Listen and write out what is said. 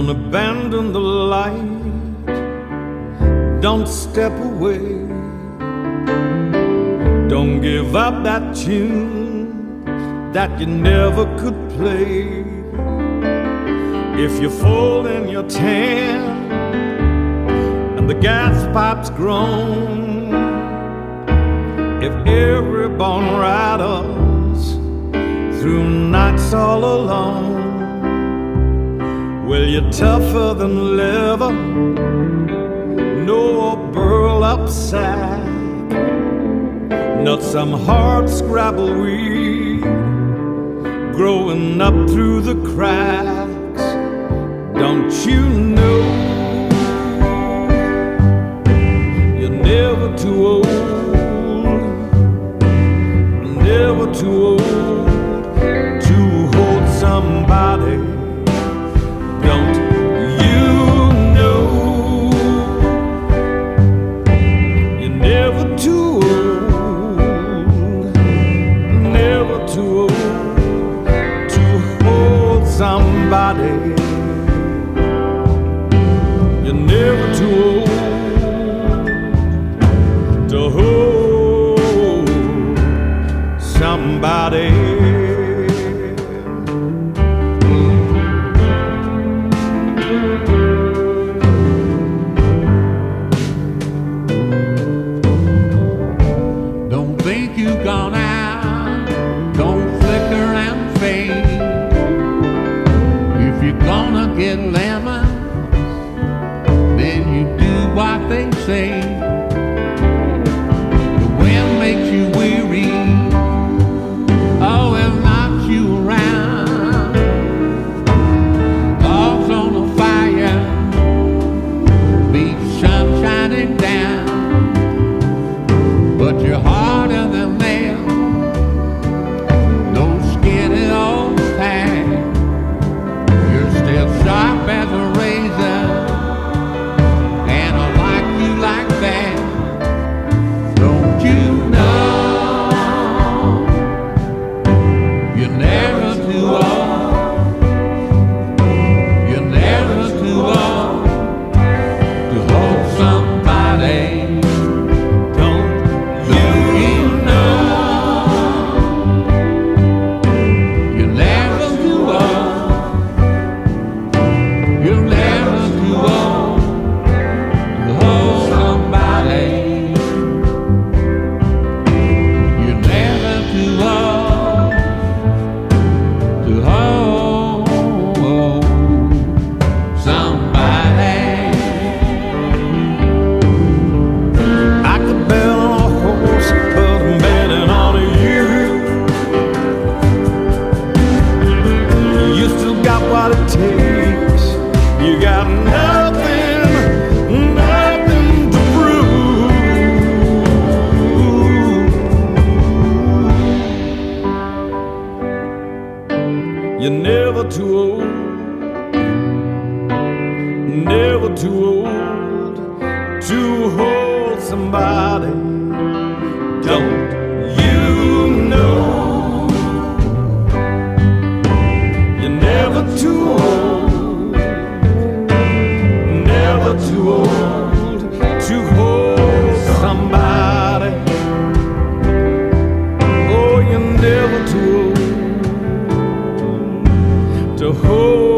Don't abandon the light, don't step away, don't give up that tune that you never could play. If you fold in your tan and the gas pipe's grown, if every born rider's through nights all alone, well, you're tougher than leather, no burl-up sack, not some hard scrabble weed growing up through the cracks. Don't you know you're never too old, never too old to hold somebody? Don't you know you're never too old, never too old to hold somebody? You're never too old to hold somebody. Think you've gone out, don't flicker and fade. If you're gonna get lemons, then you do what they say. The wind makes you weary, oh, it knocks you around. Logs on a fire, beach sun shining down, but your heart sharp as a razor, and I like you like that. Don't you know you're never too old, you're never too old to hold somebody? Don't you know you're never too old, you're never too old to hold somebody? You're never too old to hold somebody. I could bet on a horse, but I'm betting on you. You still got what it takes. You got nothing, nothing to prove. You're never too old, never too old to hold somebody. Don't you know you're never too old, never too old to hold somebody? Oh, you're never too old to hold